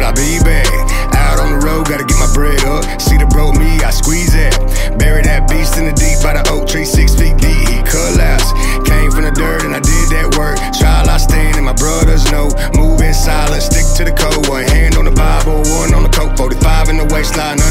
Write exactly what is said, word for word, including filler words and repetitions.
I be back. Out on the road, gotta get my bread up. See the broke me, I squeeze it. Bury that beast in the deep by the oak tree, six feet deep. He collapsed. Came from the dirt and I did that work. Trial I stand and my brothers know. Move in silence, stick to the code. One hand on the Bible, one on the coke. forty-five in the waistline.